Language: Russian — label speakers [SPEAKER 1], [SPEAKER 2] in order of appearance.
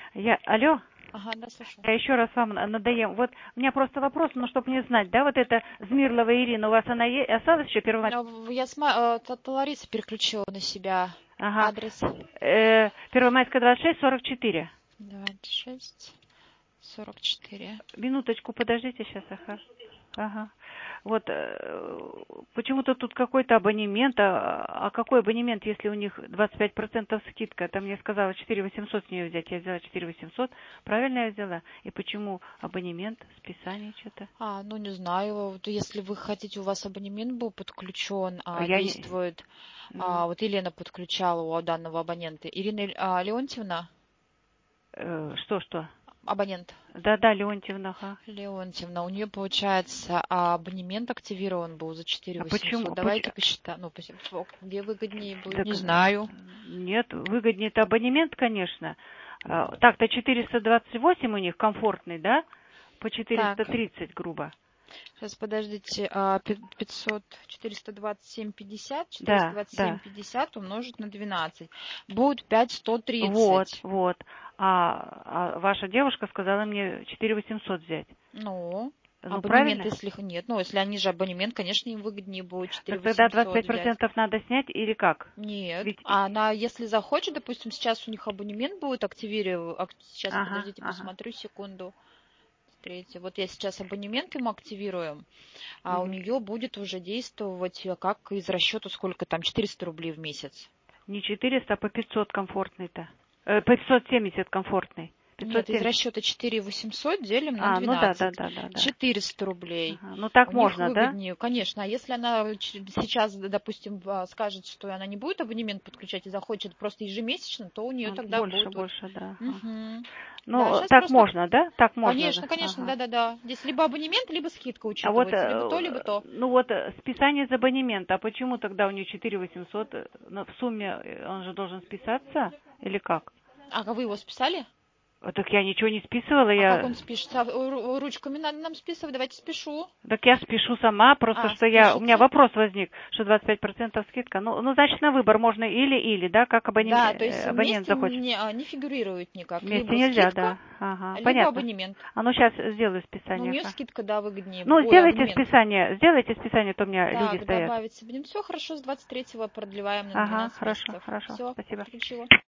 [SPEAKER 1] Алло,
[SPEAKER 2] Ага, да, слушаю.
[SPEAKER 1] я еще раз вам надоем. Вот у меня просто вопрос, ну, чтобы мне знать, да, вот это Змирлова Ирина, у вас она осталась еще первая?
[SPEAKER 2] Я Лариса переключила на себя
[SPEAKER 1] Ага.
[SPEAKER 2] адрес.
[SPEAKER 1] Первомайская, 26, 44.
[SPEAKER 2] 26-44.
[SPEAKER 1] Минуточку, подождите сейчас, ага. Вот почему-то тут какой-то абонемент, а какой абонемент, если у них 25% скидка? Там мне сказала 4800 с нее взять, я взяла 4800, правильно я взяла? И почему абонемент, списание что-то?
[SPEAKER 2] Ну не знаю, вот если вы хотите, у вас абонемент был подключен,
[SPEAKER 1] Я не...
[SPEAKER 2] действует, вот Елена подключала у данного абонента. Ирина Леонтьевна?
[SPEAKER 1] Что?
[SPEAKER 2] Абонент.
[SPEAKER 1] Да, Леонтьевна, ага.
[SPEAKER 2] Леонтьевна, у нее, получается, абонемент активирован был за
[SPEAKER 1] А
[SPEAKER 2] 4800.
[SPEAKER 1] почему?
[SPEAKER 2] Давайте посчитаем. Ну, где выгоднее будет,
[SPEAKER 1] Так,
[SPEAKER 2] не знаю.
[SPEAKER 1] нет, выгоднее-то абонемент, конечно. Так-то 428 у них комфортный, да? По
[SPEAKER 2] Так,
[SPEAKER 1] 430, грубо.
[SPEAKER 2] сейчас подождите, 500, 427, 50,
[SPEAKER 1] Да.
[SPEAKER 2] 427,50 умножить на 12. Будет 5130.
[SPEAKER 1] Вот. А ваша девушка сказала мне 4800 взять.
[SPEAKER 2] Ну,
[SPEAKER 1] Ну,
[SPEAKER 2] абонемент,
[SPEAKER 1] правильно?
[SPEAKER 2] если их нет. Ну, если они же абонемент, конечно, им выгоднее будет
[SPEAKER 1] Так тогда
[SPEAKER 2] 4800 взять.
[SPEAKER 1] 25% надо снять или как?
[SPEAKER 2] Нет.
[SPEAKER 1] Ведь...
[SPEAKER 2] А она, если захочет, допустим, сейчас у них абонемент будет активирован. Сейчас, подождите,
[SPEAKER 1] Ага.
[SPEAKER 2] посмотрю, секунду. Третье. Вот я сейчас абонемент ему активируем, а у
[SPEAKER 1] Угу.
[SPEAKER 2] нее будет уже действовать как из расчета, сколько там, 400 рублей в месяц.
[SPEAKER 1] Не 400, а по 500 комфортный-то. По 570 комфортный.
[SPEAKER 2] Нет, из
[SPEAKER 1] 570.
[SPEAKER 2] расчета 4 800 делим на
[SPEAKER 1] Ну да.
[SPEAKER 2] 12. 400 рублей.
[SPEAKER 1] Ага. Ну так
[SPEAKER 2] У них
[SPEAKER 1] можно, да?
[SPEAKER 2] выгоднее, конечно. А если она сейчас, допустим, скажет, что она не будет абонемент подключать и захочет просто ежемесячно, то у нее тогда будет вот...
[SPEAKER 1] Больше, да. Ага.
[SPEAKER 2] Мгм. Да,
[SPEAKER 1] Ну,
[SPEAKER 2] сейчас
[SPEAKER 1] так
[SPEAKER 2] просто...
[SPEAKER 1] можно, да? Так можно, да.
[SPEAKER 2] Конечно,
[SPEAKER 1] Ага.
[SPEAKER 2] да-да-да. Здесь либо абонемент, либо скидка
[SPEAKER 1] А вот,
[SPEAKER 2] учитывается. Либо то, либо то.
[SPEAKER 1] списание из абонемента, а почему тогда у нее 4800, в сумме он же должен списаться, или как?
[SPEAKER 2] А вы его списали?
[SPEAKER 1] Так я ничего не списывала,
[SPEAKER 2] А как он спишется? Ручками надо нам списывать. Давайте спешу.
[SPEAKER 1] Так я спешу сама, просто что у меня
[SPEAKER 2] Спишите.
[SPEAKER 1] вопрос возник, что 25% скидка. Ну, значит, на выбор можно или, да, как
[SPEAKER 2] Да, то есть
[SPEAKER 1] абонент
[SPEAKER 2] вместе
[SPEAKER 1] захочет.
[SPEAKER 2] не фигурирует никак.
[SPEAKER 1] Вместе
[SPEAKER 2] Либо
[SPEAKER 1] нельзя,
[SPEAKER 2] скидка,
[SPEAKER 1] да. Ага,
[SPEAKER 2] либо
[SPEAKER 1] понятно.
[SPEAKER 2] абонемент.
[SPEAKER 1] А ну сейчас сделаю
[SPEAKER 2] Но у
[SPEAKER 1] списание.
[SPEAKER 2] нее скидка, да, выгоднее.
[SPEAKER 1] Ну,
[SPEAKER 2] Ой, абонемент.
[SPEAKER 1] сделайте списание, то у меня люди
[SPEAKER 2] Так,
[SPEAKER 1] стоят.
[SPEAKER 2] добавить абонемент. Все хорошо, с 23-го продлеваем на
[SPEAKER 1] Ага,
[SPEAKER 2] 12
[SPEAKER 1] хорошо,
[SPEAKER 2] месяцев.
[SPEAKER 1] хорошо,
[SPEAKER 2] Все,
[SPEAKER 1] спасибо.
[SPEAKER 2] подключила.